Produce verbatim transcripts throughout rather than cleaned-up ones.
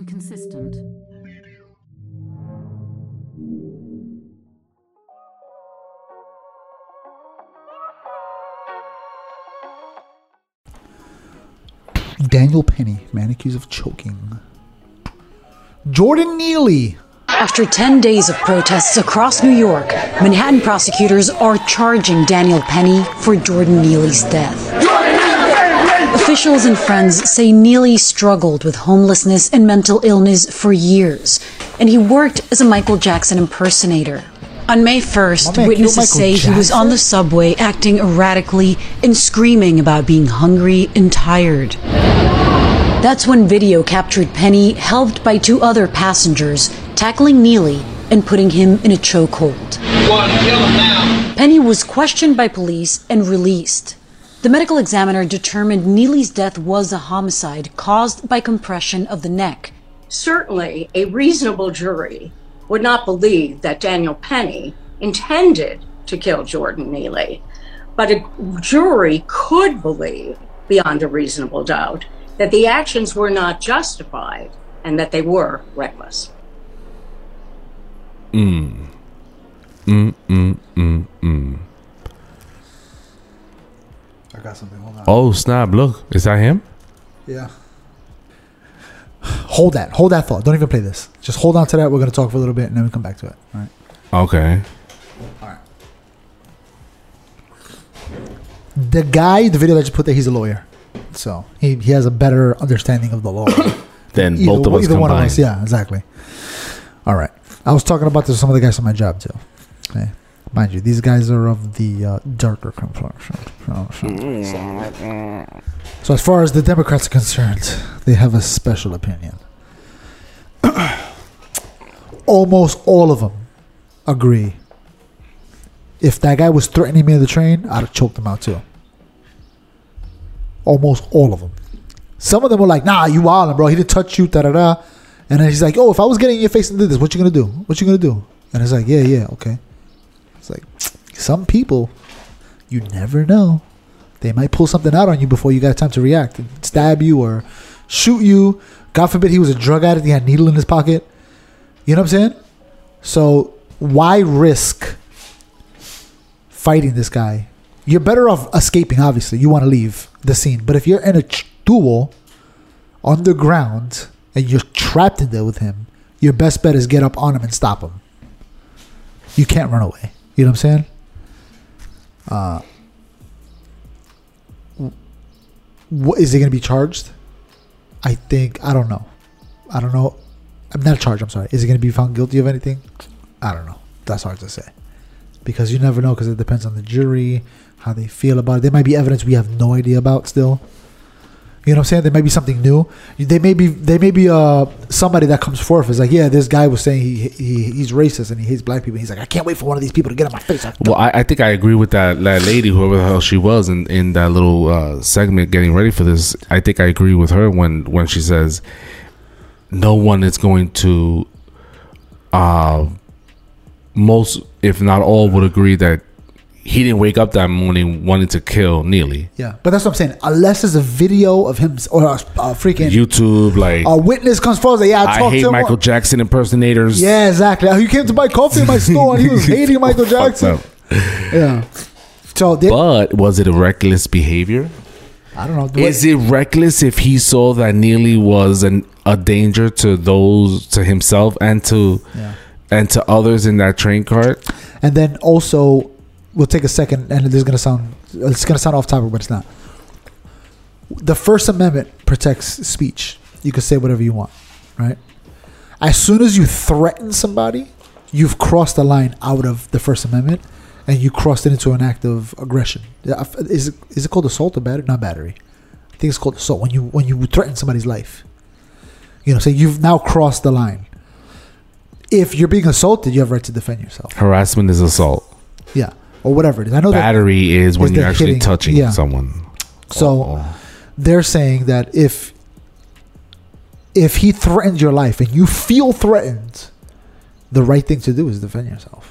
and consistent. Daniel Penny, man accused of choking. Jordan Neely. After ten days of protests across New York, Manhattan prosecutors are charging Daniel Penny for Jordan Neely's death. Officials and friends say Neely struggled with homelessness and mental illness for years, and he worked as a Michael Jackson impersonator. On May first, witnesses say he was on the subway acting erratically and screaming about being hungry and tired. That's when video captured Penny, helped by two other passengers, tackling Neely and putting him in a chokehold. Penny was questioned by police and released. The medical examiner determined Neely's death was a homicide caused by compression of the neck. Certainly, a reasonable jury would not believe that Daniel Penny intended to kill Jordan Neely, but a jury could believe, beyond a reasonable doubt, that the actions were not justified and that they were reckless. Mm. Mm, mm, mm, mm. I got something. Hold on. Oh, snap. Look. Is that him? Yeah. Hold that. Hold that thought. Don't even play this. Just hold on to that. We're going to talk for a little bit and then we come back to it. All right. Okay. All right. The guy, the video that I just put there, he's a lawyer. So he, he has a better understanding of the law. Than either, both of us either combined. One of us. Yeah, exactly. All right. I was talking about this with some of the guys on my job too. Okay. Mind you, these guys are of the uh, darker complexion. So, so, so as far as the Democrats are concerned, they have a special opinion. Almost all of them agree. If that guy was threatening me on the train, I'd have choked him out too. Almost all of them. Some of them were like, nah, you wildin', bro. He didn't touch you, da-da-da. And then he's like, oh, if I was getting in your face and did this, what you gonna do? What you gonna do? And it's like, yeah, yeah, okay. It's like, some people, you never know. They might pull something out on you before you got time to react and stab you or shoot you. God forbid he was a drug addict. He had a needle in his pocket. You know what I'm saying? So why risk fighting this guy? You're better off escaping, obviously. You want to leave the scene. But if you're in a duel underground and you're trapped in there with him, your best bet is get up on him and stop him. You can't run away. You know what I'm saying? Uh, what, is he going to be charged? I think, I don't know. I don't know. I'm not charged, I'm sorry. Is he going to be found guilty of anything? I don't know. That's hard to say. Because you never know, because it depends on the jury, how they feel about it. There might be evidence we have no idea about still. You know what I'm saying? There may be something new. They may be, they may be uh, somebody that comes forth is like, yeah, this guy was saying he, he he's racist and he hates black people. He's like, I can't wait for one of these people to get in my face. Well, I, I think I agree with that, that lady, whoever the hell she was, in, in that little uh, segment getting ready for this. I think I agree with her when, when she says no one is going to, uh, most, if not all, would agree that he didn't wake up that morning wanting to kill Neely. Yeah, but that's what I'm saying. Unless there's a video of him or a, a freaking YouTube, like a witness comes forward, like, yeah, I, I talked hate to him. Michael Jackson impersonators. Yeah, exactly. He came to buy coffee in my store and he was hating Michael Jackson. Yeah. So, they, but was it a reckless behavior? I don't know. Do Is I, it reckless if he saw that Neely was an, a danger to those, to himself and to yeah. and to others in that train cart? And then also, we'll take a second, and this is gonna sound it's gonna sound off topic, but it's not. The First Amendment protects speech. You can say whatever you want, right? As soon as you threaten somebody, you've crossed the line out of the First Amendment, and you crossed it into an act of aggression. Is it, is it called assault or battery? Not battery. I think it's called assault when you when you threaten somebody's life. You know, so you've now crossed the line. If you're being assaulted, you have a right to defend yourself. Harassment is assault. Yeah. Or whatever it is. I know battery that is when is you're actually hitting, touching yeah. someone. So oh. they're saying that if if he threatens your life and you feel threatened, the right thing to do is defend yourself.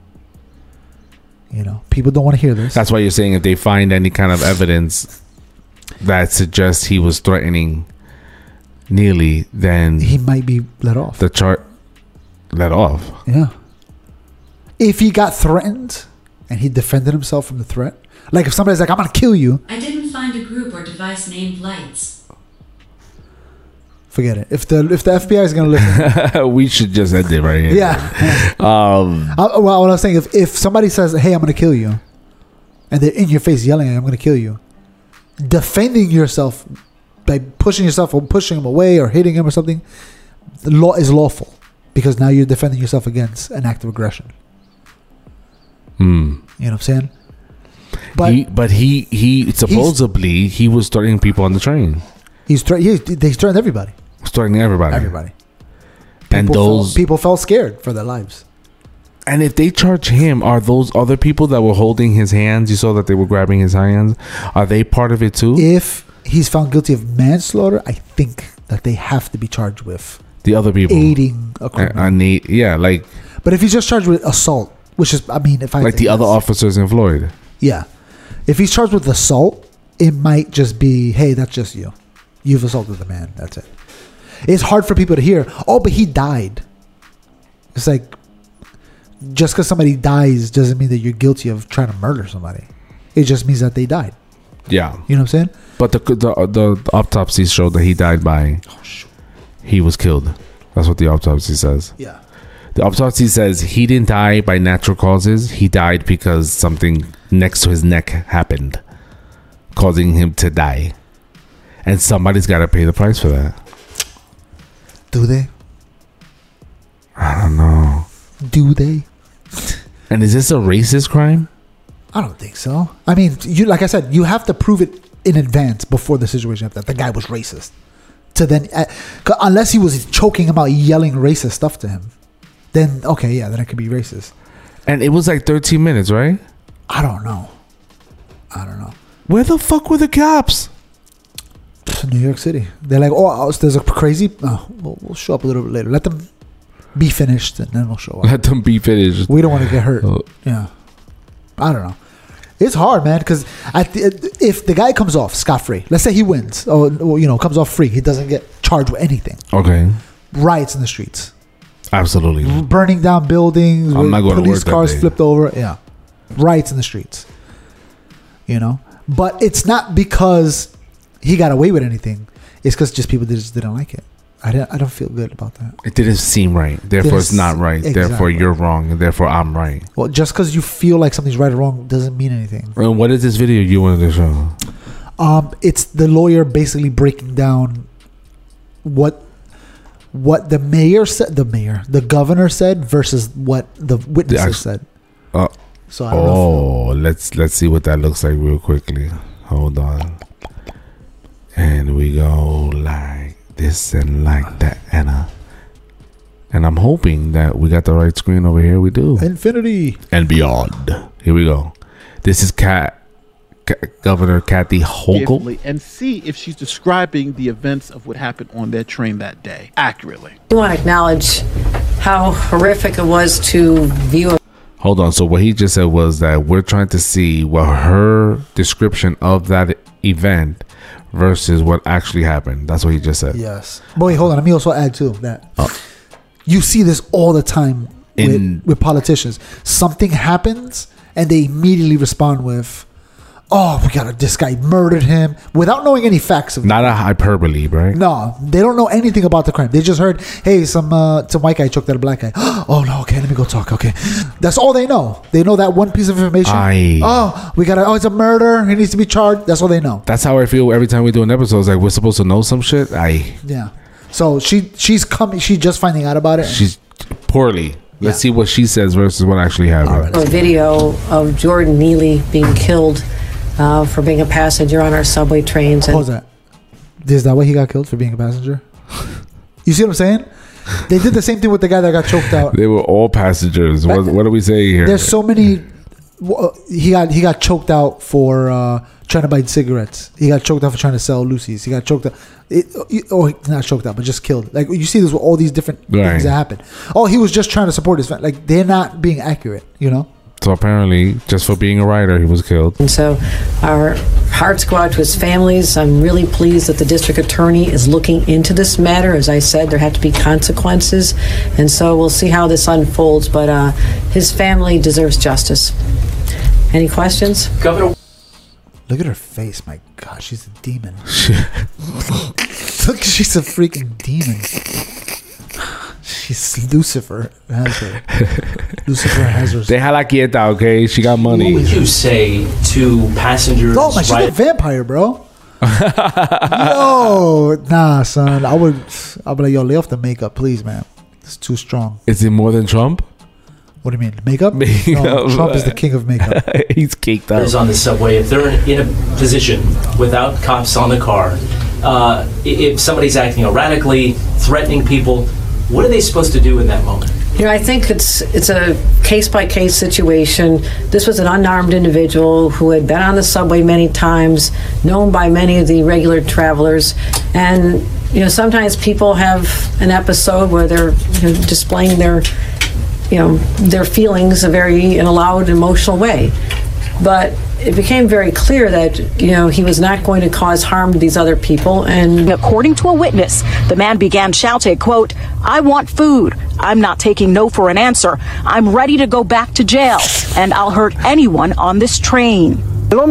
You know, people don't want to hear this. That's why you're saying if they find any kind of evidence that suggests he was threatening Neely, then he might be let off. the chart let off. Yeah. If he got threatened and he defended himself from the threat, like if somebody's like, I'm going to kill you. I didn't find a group or device named Lights. Forget it. If the if the F B I is going to listen. We should just end it right here. Yeah. Um, I, well, what I was saying, if, if somebody says, hey, I'm going to kill you, and they're in your face yelling, I'm going to kill you, defending yourself by pushing yourself or pushing him away or hitting him or something, the law is lawful because now you're defending yourself against an act of aggression. hmm. You know what I'm saying? But he, but he, he supposedly he was threatening people on the train, he's thre- he, they threatened everybody. threatening everybody. Everybody. And People those felt, people felt scared for their lives. And if they charge him, are those other people that were holding his hands? You saw that they were grabbing his hands. Are they part of it too? If he's found guilty of manslaughter, I think that they have to be charged with The other people aiding a I, criminal. I need, yeah, like But if he's just charged with assault, which is, I mean, if I like the other officers in Floyd. yeah, if he's charged with assault, it might just be, hey, that's just you. You've assaulted the man. That's it. It's hard for people to hear. Oh, but he died. It's like, just because somebody dies doesn't mean that you're guilty of trying to murder somebody. It just means that they died. Yeah, You know what I'm saying? but the the the, the autopsy showed that he died by he was killed. That's what the autopsy says. Yeah. The autopsy says he didn't die by natural causes. He died because something next to his neck happened, causing him to die. And somebody's got to pay the price for that. Do they? I don't know. Do they? And is this a racist crime? I don't think so. I mean, you like I said, you have to prove it in advance before the situation happened that the guy was racist. To then, uh, 'cause unless he was choking him out, yelling racist stuff to him, then okay, yeah, then it could be racist. And it was like thirteen minutes, right? I don't know. I don't know. Where the fuck were the cops? New York City. They're like, oh, there's a crazy. Oh, we'll, we'll show up a little bit later. Let them be finished, and then we'll show up. Let them be finished. We don't want to get hurt. Oh. Yeah. I don't know. It's hard, man, because if the guy comes off scot-free, let's say he wins, or, or, you know, comes off free, he doesn't get charged with anything. Okay. Riots in the streets. Absolutely. Burning down buildings. I'm not going to police work that cars day. flipped over. Yeah. Riots in the streets. You know? But it's not because he got away with anything. It's because just people just didn't like it. I don't, I don't feel good about that. It didn't seem right. Therefore, Didn't it's not s- right. exactly. Therefore, you're wrong. And therefore, I'm right. Well, just because you feel like something's right or wrong doesn't mean anything. And what is this video you wanted to show? Um, it's the lawyer basically breaking down what what the mayor said, the mayor, the governor said versus what the witnesses act- said. Uh, So I don't know. oh, let's let's see what that looks like real quickly. Hold on. And we go like this and like that, and uh, and I'm hoping that we got the right screen over here. We do. If, Infinity. And beyond. Here we go. This is Cat, Cat Governor Kathy Hochul. carefully and see if she's describing the events of what happened on that train that day accurately. I want to acknowledge how horrific it was to view a Hold on. So what he just said was that we're trying to see what her description of that event versus what actually happened. That's what he just said. Yes. But wait, hold on. Let me also add too that you see this all the time In- with, with politicians. Something happens and they immediately respond with, "Oh, we got this guy murdered him," without knowing any facts of it. Not a hyperbole, right? No, they don't know anything about the crime. They just heard, "Hey, some uh, some white guy choked out a black guy." Oh no, okay, let me go talk. Okay, that's all they know. They know that one piece of information. I- oh, we got. Oh, it's a murder. He needs to be charged. That's all they know. That's how I feel every time we do an episode. It's like we're supposed to know some shit. I Yeah. So she she's coming. She's just finding out about it. she's poorly. Let's Yeah. see what she says versus what actually happened. All right. video of Jordan Neely being killed uh, for being a passenger on our subway trains. What And was that? Is that why he got killed, for being a passenger? You see what I'm saying? They did the same thing with the guy that got choked out. They were all passengers. What, what are we saying here? There's so many. w- He got he got choked out for uh, trying to buy cigarettes. He got choked out for trying to sell Lucy's. He got choked out. It, or not choked out, but just killed. Like you see this with all these different Right. things that happen. Oh, he was just trying to support his family. Like they're not being accurate. You know. So apparently, just for being a writer, he was killed. And so our hearts go out to his families. I'm really pleased that the district attorney is looking into this matter. As I said, there have to be consequences, and so we'll see how this unfolds, but uh, his family deserves justice. Any questions? Governor, Look at her face. My God, she's a demon. Look, she's a freaking demon. She's Lucifer has her. Lucifer has her. Déjala quieta, okay? She got money. what would you say to passengers? Oh my, she's a vampire, bro. Yo, nah, son. I would, I'd be like, yo, lay off the makeup, please, man. It's too strong. Is it more than Trump? What do you mean, makeup? Makeup. No, Trump is the king of makeup. He's caked up. on the subway, if they're in, in a position without cops on the car, uh, i- if somebody's acting erratically, threatening people, what are they supposed to do in that moment? You know, I think it's it's a case-by-case situation. This was an unarmed individual who had been on the subway many times, known by many of the regular travelers. And, you know, sometimes people have an episode where they're, you know, displaying their, you know, their feelings a very, in a loud, emotional way. But it became very clear that, you know, he was not going to cause harm to these other people. And according to a witness, the man began shouting, quote, "I want food. I'm not taking no for an answer. I'm ready to go back to jail, and I'll hurt anyone on this train."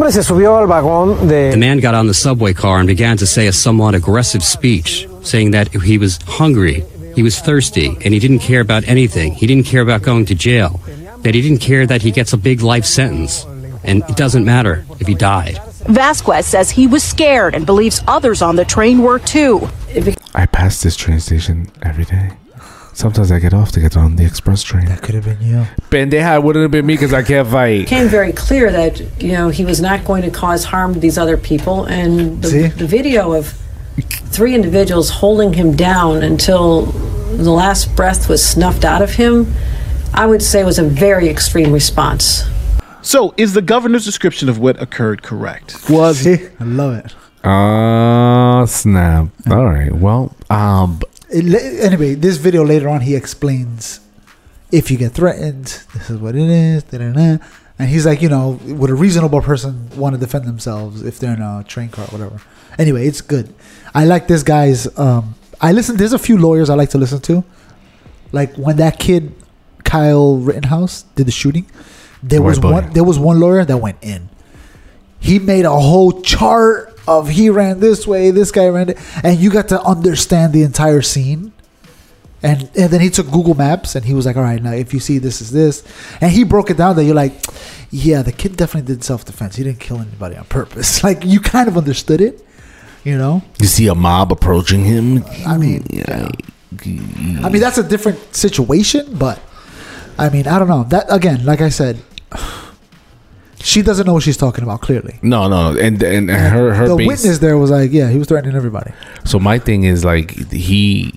The man got on the subway car and began to say a somewhat aggressive speech, saying that he was hungry, he was thirsty, and he didn't care about anything. He didn't care about going to jail, that he didn't care that he gets a big life sentence, and it doesn't matter if he died. Vasquez says he was scared and believes others on the train were too. I pass this train station every day. Sometimes I get off to get on the express train. That could have been you. Pendeja, it wouldn't have been me because I can't fight. it became very clear that, you know, he was not going to cause harm to these other people. And See? the, the video of three individuals holding him down until the last breath was snuffed out of him, I would say was a very extreme response. So, is the governor's description of what occurred correct? Was See? I love it. Ah, snap. All right. Well, um, It le- anyway, this video later on, he explains if you get threatened, this is what it is. Da-da-da. And he's like, you know, would a reasonable person want to defend themselves if they're in a train car or whatever? Anyway, it's good. I like this guy's. Um, I listen. There's a few lawyers I like to listen to. Like when that kid Kyle Rittenhouse did the shooting, there White was boy. one. There was one lawyer that went in. He made a whole chart of he ran this way, this guy ran it, and you got to understand the entire scene. And and then he took Google Maps and he was like, all right, now if you see this is this, and he broke it down that you're like, yeah, the kid definitely did self defense. He didn't kill anybody on purpose. Like you kind of understood it, you know. you see a mob approaching him. I mean, yeah. I mean that's a different situation, but I mean I don't know that again. Like I said. She doesn't know what she's talking about, clearly. No, no, and and her her the base, witness there was like, yeah, he was threatening everybody. So my thing is like he.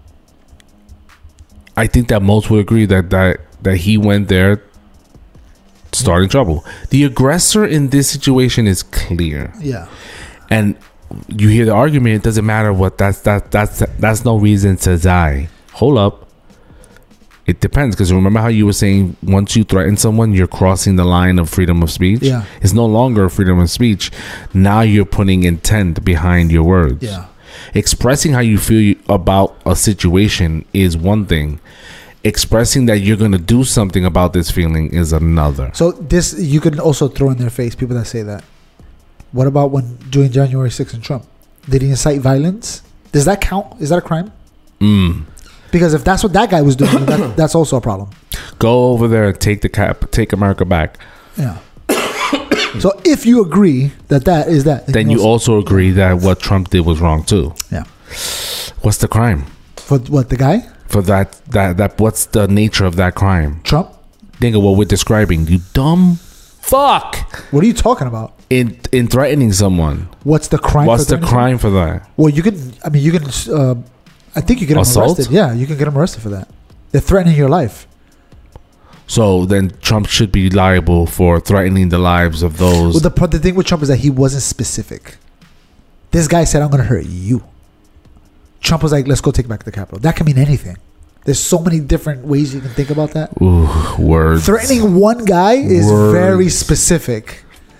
I think that most would agree that that that he went there, starting trouble. The aggressor in this situation is clear. Yeah, and you hear the argument. It doesn't matter what that's that that's that's no reason to die. Hold up. It depends, because remember how you were saying once you threaten someone, you're crossing the line of freedom of speech? Yeah. It's no longer freedom of speech. Now you're putting intent behind your words. Yeah. Expressing how you feel about a situation is one thing. Expressing that you're going to do something about this feeling is another. So this, you can also throw in their face people that say that. What about when during January sixth and Trump? Did he incite violence? Does that count? Is that a crime? Mm. Because if that's what that guy was doing, that, that's also a problem. Go over there and take the cap, take America back. Yeah. So if you agree that that is that, then you also agree that what Trump did was wrong too. Yeah. What's the crime? For what, the guy? For that, that, that, what's the nature of that crime? Trump? Think of what we're describing. You dumb fuck. What are you talking about? In in threatening someone. What's the crime? What's for the crime for that? Well, you can, I mean, you can, uh, I think you get him Assault? arrested. Yeah, you can get him arrested for that. They're threatening your life. So then Trump should be liable for threatening the lives of those. Well, the, but the thing with Trump is that he wasn't specific. This guy said, I'm going to hurt you. Trump was like, let's go take back the Capitol. That can mean anything. There's so many different ways you can think about that. Ooh, words. Threatening one guy is Words. very specific.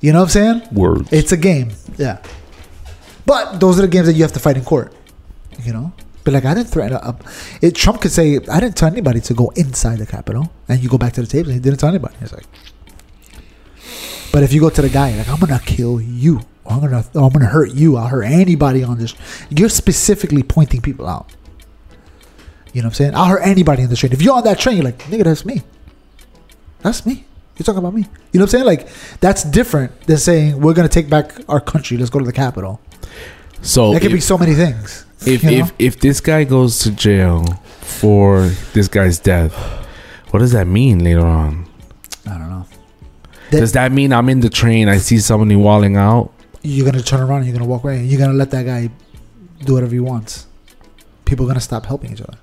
You know what I'm saying? Words. It's a game. Yeah. But those are the games that you have to fight in court. You know? But like, I didn't threaten. Uh, it, Trump could say, I didn't tell anybody to go inside the Capitol. And you go back to the tapes and he didn't tell anybody. It's like, but if you go to the guy, like, I'm going to kill you. Or I'm going to I'm gonna hurt you. I'll hurt anybody on this. You're specifically pointing people out. You know what I'm saying? I'll hurt anybody in the train. If you're on that train, you're like, nigga, that's me. That's me. You're talking about me. You know what I'm saying? Like, that's different than saying, we're going to take back our country. Let's go to the Capitol. So that could if, be so many things. If you know? if if this guy goes to jail for this guy's death, what does that mean later on? I don't know. That, does that mean I'm in the train, I see somebody walling out? You're going to turn around and you're going to walk away. You're going to let that guy do whatever he wants. People are going to stop helping each other.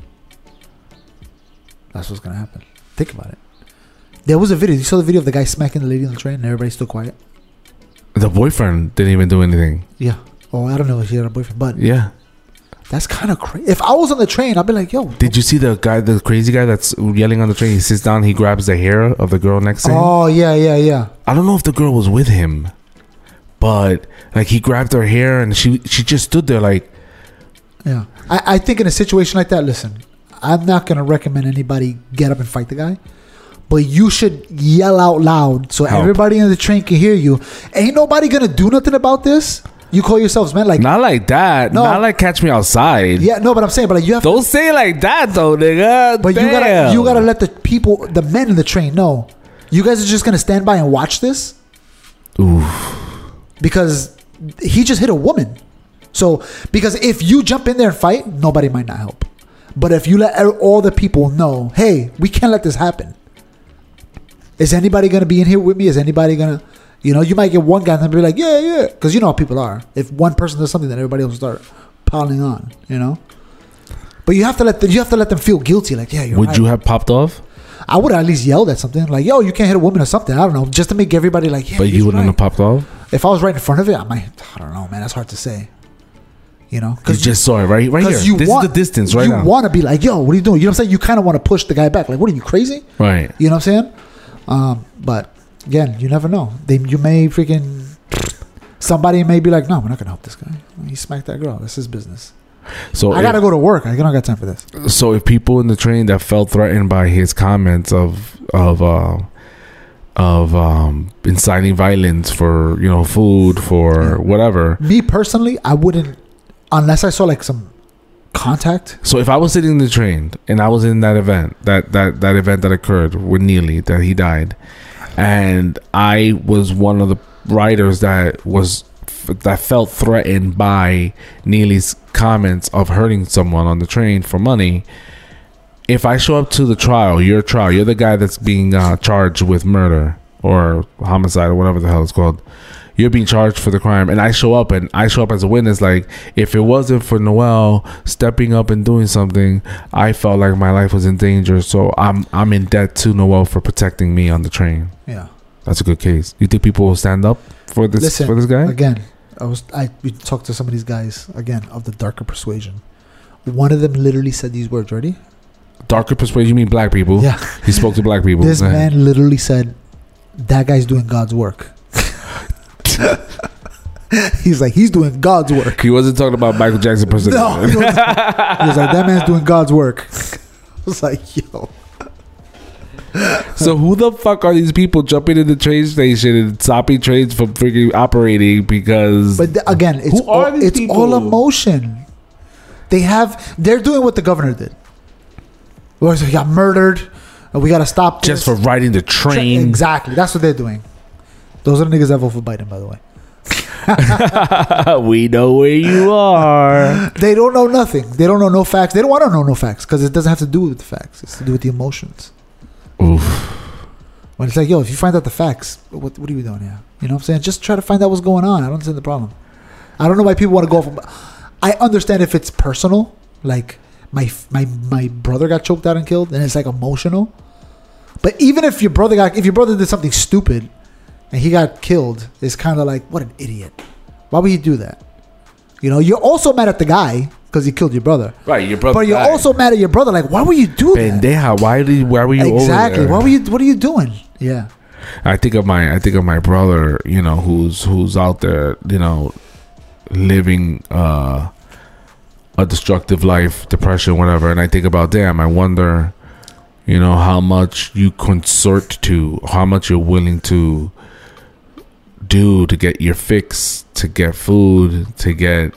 That's what's going to happen. Think about it. There was a video. You saw the video of the guy smacking the lady on the train and everybody's still quiet? The boyfriend didn't even do anything. Yeah. Oh, I don't know if he had a boyfriend, but yeah. That's kind of crazy. If I was on the train, I'd be like, yo. Did you see the guy, the crazy guy that's yelling on the train? He sits down, he grabs the hair of the girl next to him. Oh, yeah, yeah, yeah. I don't know if the girl was with him, but like he grabbed her hair and she she just stood there like. Yeah. I, I think in a situation like that, listen, I'm not going to recommend anybody get up and fight the guy. But you should yell out loud so Help. everybody in the train can hear you. Ain't nobody going to do nothing about this. You call yourselves man like not like that. No, not like catch me outside. Yeah, no, but I'm saying, but like you have don't to, say it like that though, nigga. But Damn. you gotta you gotta let the people, the men in the train know. You guys are just gonna stand by and watch this. Oof. Because he just hit a woman. So because if you jump in there and fight, nobody might not help. But if you let all the people know, hey, we can't let this happen. Is anybody gonna be in here with me? Is anybody gonna? You know, you might get one guy and be like, yeah, yeah. Because you know how people are. If one person does something, then everybody else will start piling on, you know? But you have to let them, you have to let them feel guilty. Like, yeah, you're Would right. you have popped off? I would have at least yelled at something. Like, yo, you can't hit a woman or something. I don't know. Just to make everybody like, yeah. But you wouldn't right. have popped off? If I was right in front of it, I might, I don't know, man. That's hard to say. You know? You just saw it right, right here. You this want, is the distance right you now. You want to be like, yo, what are you doing? You know what I'm saying? You kind of want to push the guy back. Like, what are you, crazy? Right. You know what I'm saying? Um, but... Again, you never know. They, you may freaking somebody may be like, no, we're not gonna help this guy. He smacked that girl. That's his business. So I gotta if, go to work. I don't got time for this. So if people in the train that felt threatened by his comments of of uh, of um, inciting violence for you know food for yeah. whatever, me personally, I wouldn't unless I saw like some contact. So if I was sitting in the train and I was in that event, that that that event that occurred with Neely, that he died. And I was one of the writers that was that felt threatened by Neely's comments of hurting someone on the train for money. If I show up to the trial, your trial, you're the guy that's being uh, charged with murder or homicide or whatever the hell it's called. You're being charged for the crime, and I show up and I show up as a witness. Like, if it wasn't for Noel stepping up and doing something, I felt like my life was in danger. So I'm I'm in debt to Noel for protecting me on the train. Yeah, that's a good case. You think people will stand up for this Listen, for this guy? Again, I was I we talked to some of these guys again of the darker persuasion. One of them literally said these words. Ready? Darker persuasion? You mean black people? Yeah, he spoke to black people. This man literally said, "That guy's doing God's work." He's like, he's doing God's work. He wasn't talking about Michael Jackson person. No, he, he was like, that man's doing God's work. I was like, yo. So who the fuck are these people jumping in the train station and stopping trains from freaking operating because? But th- again, it's who are all, these it's people? all emotion. They have, they're doing what the governor did. Where he got murdered, and we got to stop this. Just for riding the train. Exactly, that's what they're doing. Those are the niggas that vote for Biden, by the way. We know where you are. They don't know nothing. They don't know no facts. They don't want to know no facts because it doesn't have to do with the facts. It's to do with the emotions. Oof. When it's like, yo, if you find out the facts, what what are you doing here? You know what I'm saying? Just try to find out what's going on. I don't understand the problem. I don't know why people want to go off. I understand if it's personal, like my my my brother got choked out and killed, and it's like emotional. But even if your brother got, if your brother did something stupid and he got killed, it's kind of like, what an idiot. Why would he do that? You know, you're also mad at the guy because he killed your brother. Right, your brother. But you're died. also mad at your brother. Like, why would you do that? Pendeja, why did why were you exactly? over there? Why were you? What are you doing? Yeah. I think of my I think of my brother, you know, who's who's out there, you know, living uh, a destructive life, depression, whatever. And I think about, damn, I wonder, you know, how much you consort to, how much you're willing to do to get your fix, to get food, to get,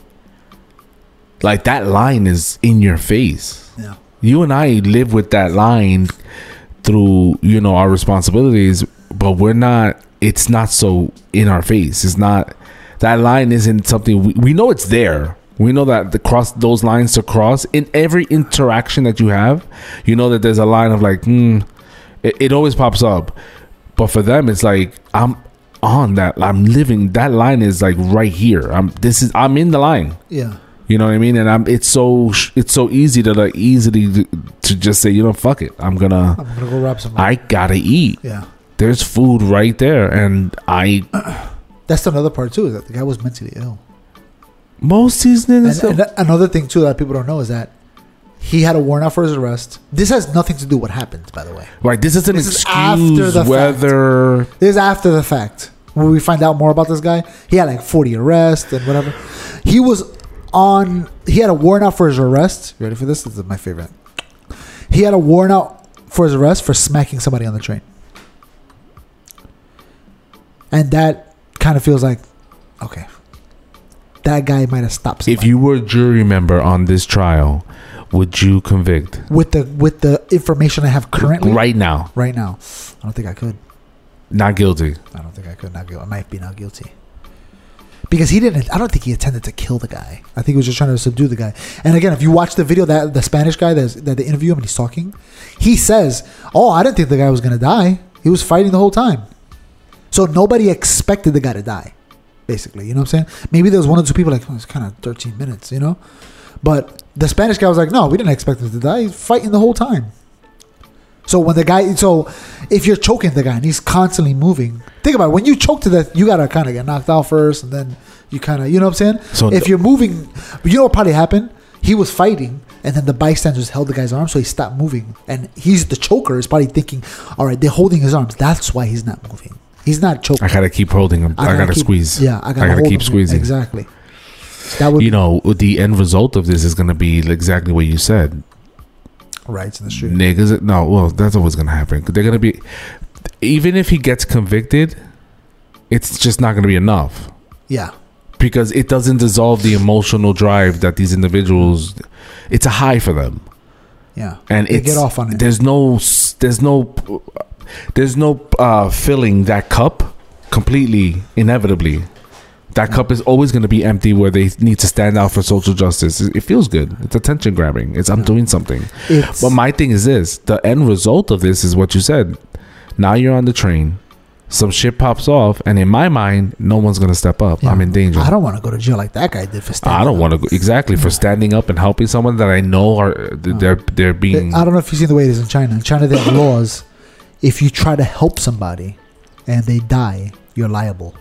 like, that line is in your face. Yeah. You and I live with that line through, you know, our responsibilities, but we're not, it's not so in our face. It's not, that line isn't something, we, we know it's there. We know that the cross, those lines to cross in every interaction that you have, you know that there's a line of like, hmm, it, it always pops up. But for them, it's like, I'm on that, I'm living, that line is like right here. I'm, this is, I'm in the line. Yeah. You know what I mean? And I'm, it's so, it's so easy to like easily to, to just say, you know, fuck it. I'm gonna, I'm gonna go rob some. I gotta eat. Yeah. There's food right there. And I, that's another part too, is that the guy was mentally ill. Most seasons. And, and another thing too that people don't know is that he had a warrant out for his arrest. This has nothing to do with what happened, by the way. Right. This is an this excuse is after the whether. Fact. This is after the fact. When we find out more about this guy, he had like forty arrests and whatever. He was on, he had a warrant out for his arrest. You ready for this? This is my favorite. He had a warrant out for his arrest for smacking somebody on the train. And that kind of feels like, okay, that guy might have stopped somebody. If you were a jury member on this trial, would you convict? With the with the information I have currently? Right now. Right now. I don't think I could. Not guilty. I don't think I could. Not guilty. I might be not guilty. Because he didn't, I don't think he intended to kill the guy. I think he was just trying to subdue the guy. And again, if you watch the video, that the Spanish guy that's, that they interview him and he's talking, he says, oh, I didn't think the guy was going to die. He was fighting the whole time. So nobody expected the guy to die, basically. You know what I'm saying? Maybe there was one or two people like, oh, it's kind of thirteen minutes, you know? But the Spanish guy was like, no, we didn't expect him to die. He's fighting the whole time. So when the guy, so if you're choking the guy and he's constantly moving, think about it. When you choke to death, you gotta kind of get knocked out first, and then you kind of, you know what I'm saying? So if you're moving, you know what probably happened? He was fighting, and then the bystanders held the guy's arm, so he stopped moving. And he's the choker is probably thinking, all right, they're holding his arms. That's why he's not moving. He's not choking. I gotta keep holding him. I, I gotta, gotta keep, squeeze. Yeah, I gotta, I gotta hold keep him. squeezing. Exactly. That would, you know, the end result of this is gonna be exactly what you said. Riots in the street. Niggas, no, well, that's always gonna happen. They're gonna be, even if he gets convicted, it's just not gonna be enough. Yeah, because it doesn't dissolve the emotional drive that these individuals. It's a high for them. Yeah, and they it's, get off on it. There's no, there's no, there's no uh, filling that cup completely. Inevitably, that cup is always going to be empty where they need to stand out for social justice. It feels good. It's attention grabbing. It's I'm yeah. doing something. It's, but my thing is this. The end result of this is what you said. Now you're on the train. Some shit pops off. And in my mind, no one's going to step up. Yeah. I'm in danger. I don't want to go to jail like that guy did for standing up. I don't want to go. Exactly. For standing up and helping someone that I know are they're, they're being. I don't know if you see the way it is in China. In China, they have laws. If you try to help somebody and they die, you're liable.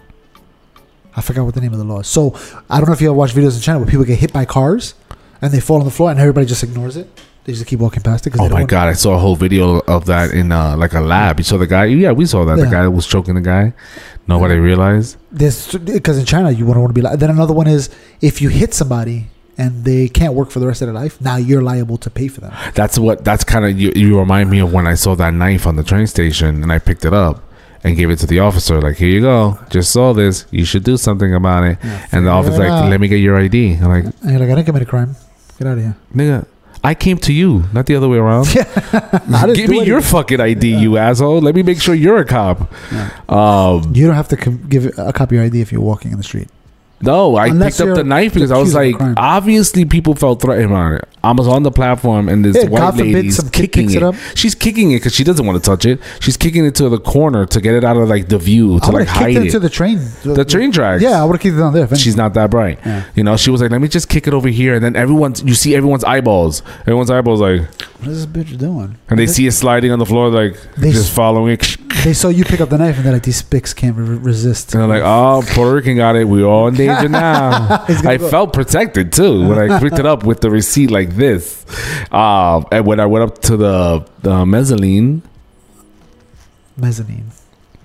I forgot what the name of the law is. So I don't know if you ever watch videos in China where people get hit by cars and they fall on the floor and everybody just ignores it. They just keep walking past it. Oh my god! I saw a whole video of that in uh, like a lab. You saw the guy? Yeah, we saw that. Yeah. The guy was choking the guy. Nobody yeah. realized. This because in China you wouldn't want to be. Li- then another one is if you hit somebody and they can't work for the rest of their life, now you're liable to pay for them. That's what. That's kind of you, you. Remind me of when I saw that knife on the train station and I picked it up and gave it to the officer. Like, here you go. Just saw this. You should do something about it. Yeah, and the officer's like, out. Let me get your I D. I'm like, and you're like, I didn't commit a crime. Get out of here, nigga. I came to you, not the other way around. Yeah. Give me your fucking I D, yeah. you asshole. Let me make sure you're a cop. Yeah. Um, you don't have to com- give a copy of your I D if you're walking in the street. No, I Unless picked up the knife because I was like, obviously people felt threatened on it. I was on the platform and this yeah, white God lady is kicking it. it She's kicking it because she doesn't want to touch it. She's kicking it to the corner to get it out of like the view to like hide it. it to the train. The, the train tracks. Yeah, I would have kicked it down there. She's not that bright. Yeah. You know, she was like, let me just kick it over here. And then everyone's, you see everyone's eyeballs. Everyone's eyeballs like, what is this bitch doing? And they, they see it sliding on the floor like they just s- following it. They saw you pick up the knife and they're like, these spics can't re- resist. And they're like, oh, Puerto Rican got it. We're all in danger now. I go. felt protected too when I picked it up with the receipt like this. Uh, and when I went up to the, the mezzanine. Mezzanine.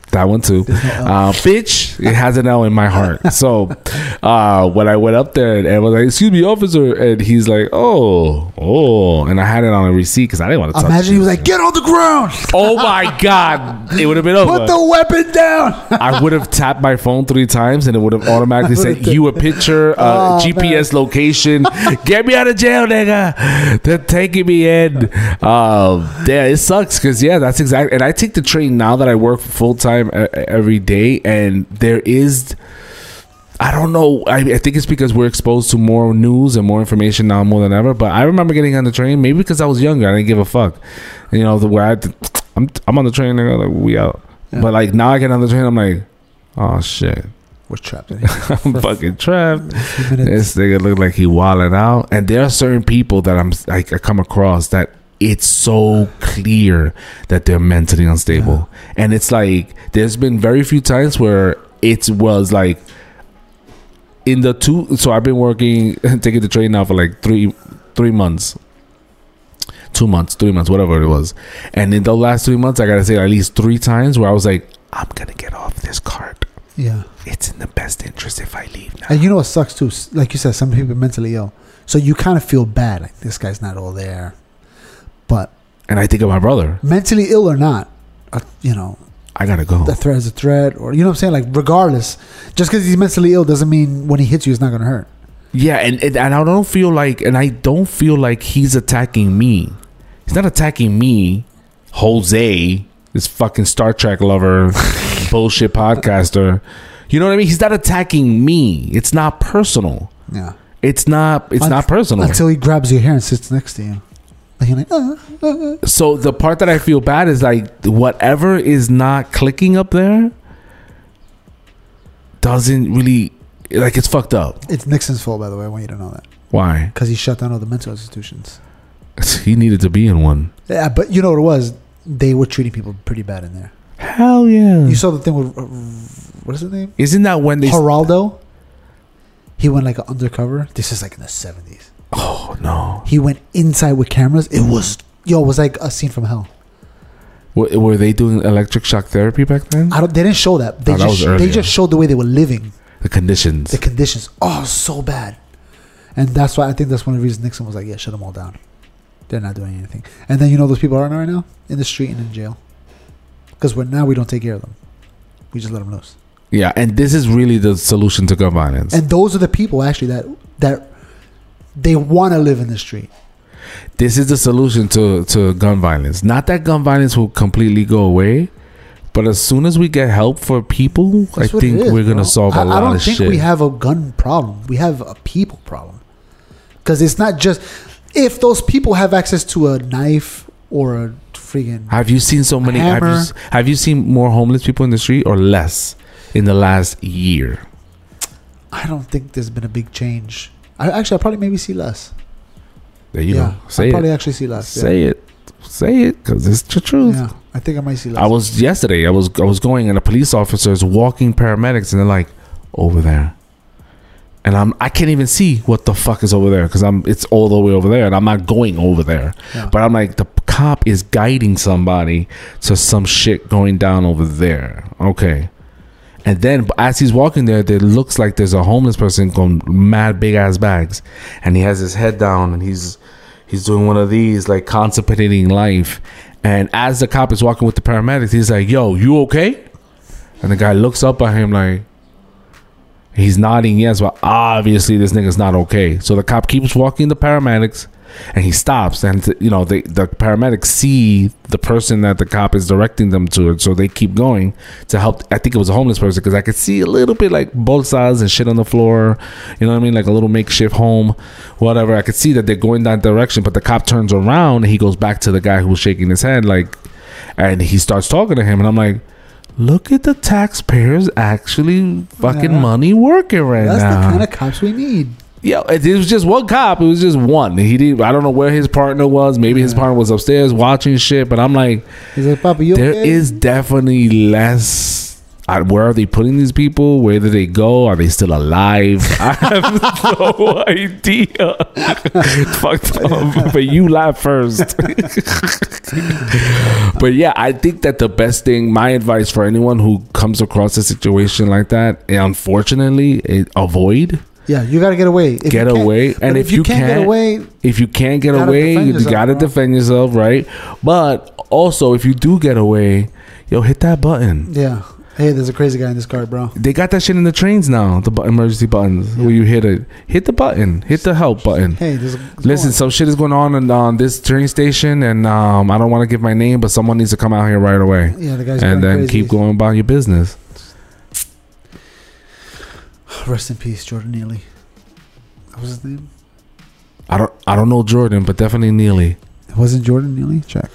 That one too. There's no L. Uh, bitch, it has an L in my heart. So uh, when I went up there and I was like, "Excuse me, officer," and he's like, "Oh, oh," and I had it on a receipt because I didn't want to touch Imagine it. he was like, "Get on the ground." "Oh my god," it would have been over. Put the weapon down. I would have tapped my phone three times and it would have automatically said, "You a picture, uh, Oh, G P S man. location. Get me out of jail, nigga. They're taking me in." Um, yeah, it sucks because yeah, that's exactly. And I take the train now that I work full time every day, and there is. I don't know. I, I think it's because we're exposed to more news and more information now more than ever. But I remember getting on the train, maybe because I was younger, I didn't give a fuck. You know, the where I, I'm, I'm on the train, nigga, like, we out. Yeah. But like now I get on the train, I'm like, oh shit, We're trapped in here. I'm fucking trapped. A few minutes. This nigga look like he wilding out. And there are certain people that I'm like I come across that it's so clear that they're mentally unstable. Yeah. And it's like there's been very few times where it was like in the two. So I've been working taking the train now for like three three months. Two months, three months, whatever it was. And in the last three months, I gotta say at least three times where I was like, I'm gonna get off this cart. Yeah. It's in the best interest if I leave now. And you know what sucks too? Like you said, some people are mentally ill. So you kind of feel bad. Like, this guy's not all there. But. And I think of my brother. Mentally ill or not, uh, you know. I gotta go. The threat is a threat. Or, you know what I'm saying? Like, regardless. Just because he's mentally ill doesn't mean when he hits you, it's not going to hurt. Yeah, and, and and I don't feel like, and I don't feel like he's attacking me. He's not attacking me, Jose, this fucking Star Trek lover, bullshit podcaster. You know what I mean? He's not attacking me. It's not personal. Yeah. It's not. It's Un- not personal until he grabs your hair and sits next to you. Like, you're like, uh, uh, uh. So the part that I feel bad is like whatever is not clicking up there doesn't really. Like, it's fucked up. It's Nixon's fault, by the way. I want you to know that. Why? Because he shut down all the mental institutions. He needed to be in one. Yeah, but you know what it was? They were treating people pretty bad in there. Hell yeah. You saw the thing with, uh, what is his name? Isn't that when they... Geraldo? He went like undercover. This is like in the seventies. Oh, no. He went inside with cameras. It was, yo, it was like a scene from hell. W- were they doing electric shock therapy back then? I don't. They didn't show that. They Oh, that just was earlier. they just showed the way they were living. The conditions. The conditions. Oh, so bad. And that's why I think that's one of the reasons Nixon was like, yeah, shut them all down. They're not doing anything. And then you know those people are right now in the street and in jail because we're now we don't take care of them. We just let them loose. Yeah, and this is really the solution to gun violence. And those are the people actually that that they want to live in the street. This is the solution to, to gun violence. Not that gun violence will completely go away, but as soon as we get help for people, That's I what think it is, we're going to bro. solve a I, lot I don't of think shit. we have a gun problem. We have a people problem. Because it's not just... If those people have access to a knife or a freaking... Have you seen so many... Have you, hammer. s- have you seen more homeless people in the street or less in the last year? I don't think there's been a big change. I Actually, I probably maybe see less. There you yeah, go. Say I it. probably actually see less. Say it. Say it, because it's the truth. Yeah, I think I might see less. I was yesterday. I was I was going, and a police officer is walking paramedics, and they're like, over there, and I'm I can't even see what the fuck is over there because I'm it's all the way over there, and I'm not going over there. Yeah. But I'm like, the cop is guiding somebody to some shit going down over there. Okay. And then as he's walking there, there looks like there's a homeless person going mad big ass bags, and he has his head down, and he's he's doing one of these like contemplating life. And as the cop is walking with the paramedics, he's like, "Yo, you okay?" And the guy looks up at him like he's nodding yes, but obviously this nigga's not okay. So the cop keeps walking the paramedics, and he stops, and you know the the paramedics see the person that the cop is directing them to, so they keep going to help. I think it was a homeless person because I could see a little bit like bolsas and shit on the floor, you know what I mean, like a little makeshift home, whatever. I could see that they're going that direction, but the cop turns around and he goes back to the guy who was shaking his head, like, and he starts talking to him, and I'm like, look at the taxpayers actually fucking Yeah. money working right That's now. the kind of cops we need. Yeah, it, it was just one cop. It was just one. He didn't. I don't know where his partner was. Maybe his partner was upstairs watching shit. But I'm like, He's like, Papa, you there okay? is definitely less. I, where are they putting these people? Where do they go? Are they still alive? I have no idea. Fucked up. But you laugh first. But yeah, I think that the best thing, my advice for anyone who comes across a situation like that, unfortunately, it, avoid. Yeah, you got to get away. If get away. And if, if you, you can't, can't get away, if you can't get away, you yourself, gotta bro. defend yourself, right? But also, if you do get away, yo, hit that button. Yeah. Hey, there's a crazy guy in this car, bro. They got that shit in the trains now. The bu- emergency buttons, yeah. where you hit it, hit the button, hit the help button. Hey, there's a, listen, some shit is going on on uh, this train station, and um, I don't want to give my name, but someone needs to come out here right away. Yeah, the guy's and then crazy. Keep going about your business. Rest in peace, Jordan Neely. What was his name? I don't, I don't know Jordan, but definitely Neely. It wasn't Jordan Neely. Check.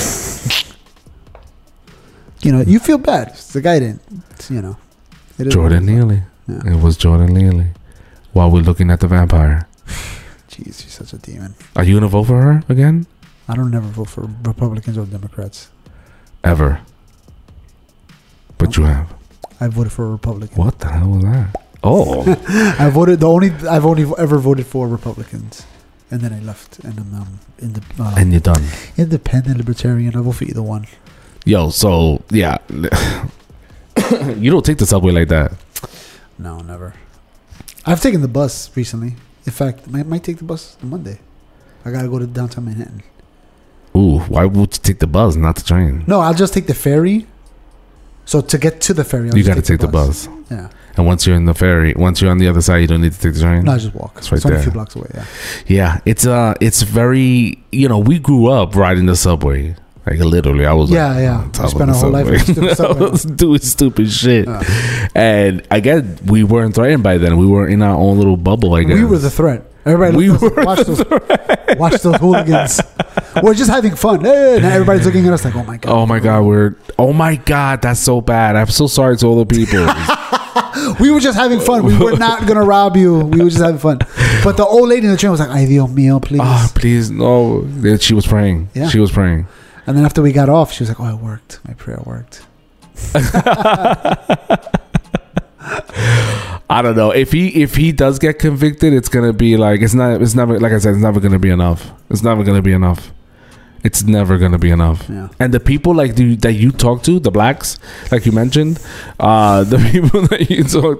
You know, you feel bad. The guy didn't. It's, you know, it Jordan Neely. Yeah. It was Jordan Neely. While we're looking at the vampire. Jeez, she's such a demon. Are you gonna vote for her again? I don't never vote for Republicans or Democrats. Ever. But nope. You have. I voted for a Republican. What the hell was that? Oh. I voted the only I've only ever voted for Republicans. And then I left and I'm um, in the uh, and you're done. Independent, libertarian. I vote for either one. Yo, so yeah, you don't take the subway like that. No, never. I've taken the bus recently. In fact, I might take the bus on Monday. I gotta go to downtown Manhattan. Ooh, why would you take the bus, not the train? No, I'll just take the ferry. So to get to the ferry, I'll you just gotta take, take the bus. the bus. Yeah. And once you're in the ferry, once you're on the other side, you don't need to take the train. No, I just walk. It's right it's there. only a few blocks away. Yeah. Yeah, it's uh, it's very. You know, we grew up riding the subway. Like literally, I was yeah, like, yeah. I spent our whole life I was doing stupid shit, uh. and I guess we weren't threatened by then. We were in our own little bubble. I guess we were the threat. Everybody, we were like, watch those, threat. watch those hooligans. We're just having fun. Hey, and everybody's looking at us like, oh my god, oh my god, we're oh my god, that's so bad. I'm so sorry to all the people. We were just having fun. We were not gonna rob you. We were just having fun. But the old lady in the train was like, "Ay Dios mío, please, oh, please, no." She was praying. Yeah. She was praying. And then after we got off, she was like, "Oh, it worked. My prayer worked." I don't know if he if he does get convicted, it's gonna be like it's not it's never like I said it's never gonna be enough. It's never gonna be enough. It's never gonna be enough. Yeah. And the people like the, that you talk to, the blacks, like you mentioned, uh, the people that you talk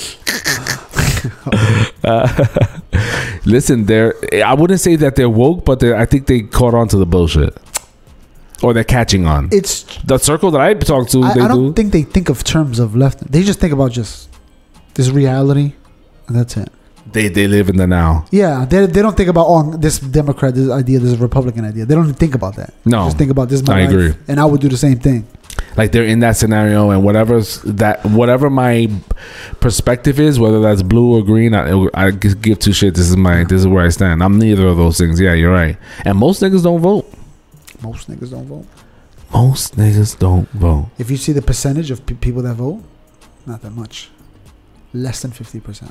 to. uh, listen, they're. I wouldn't say that they're woke, but they're, I think they caught on to the bullshit. Or they're catching on. It's the circle that I talk to. I, they I don't do. think they think of terms of left. They just think about just this reality, and that's it. They they live in the now. Yeah, they they don't think about oh this Democrat this idea, this Republican idea. They don't even think about that. No, they just think about this. Is my I life, agree, and I would do the same thing. Like they're in that scenario, and whatever's that, whatever my perspective is, whether that's blue or green, I, I give two shit. This is my, this is where I stand. I'm neither of those things. Yeah, you're right. And most niggas don't vote. Most niggas don't vote. Most niggas don't vote. If you see the percentage of pe- people that vote, not that much. Less than fifty percent.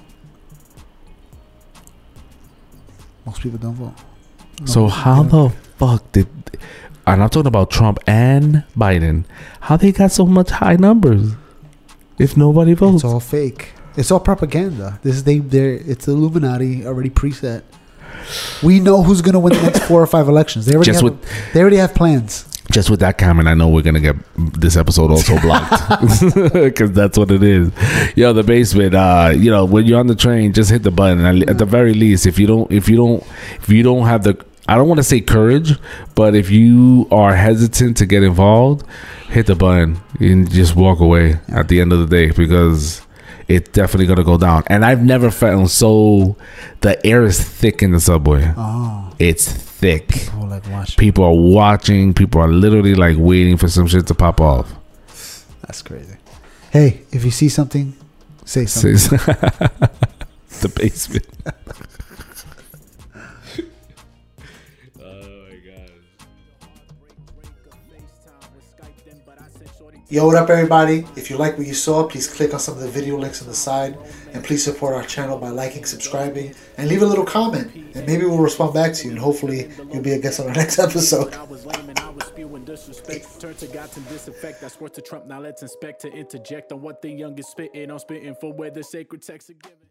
Most people don't vote. No so how the fuck did... And I'm talking about Trump and Biden. How they got so much high numbers if nobody votes? It's all fake. It's all propaganda. This is they. They. It's the Illuminati already preset. We know who's gonna win the next four or five elections. They already Just have. with, they already have plans. Just with that comment, I know we're gonna get this episode also blocked because that's what it is. Yo, the basement. Uh, you know, when you're on the train, just hit the button. At the very least, if you don't, if you don't, if you don't have the, I don't want to say courage, but if you are hesitant to get involved, hit the button and just walk away at the end of the day because it's definitely gonna go down. And I've never felt so. The air is thick in the subway. Oh, it's thick. People, like watching. People are watching. People are literally like waiting for some shit to pop off. That's crazy. Hey, if you see something, say something. Say the basement. Yo, what up, everybody? If you like what you saw, please click on some of the video links on the side, and please support our channel by liking, subscribing, and leave a little comment, and maybe we'll respond back to you, and hopefully you'll be a guest on our next episode. endless respect. Turn to God to disinfect. I swear to Trump, now let's inspect. To interject on what the youngest spitting. I'm spitting for where the sacred texts are given.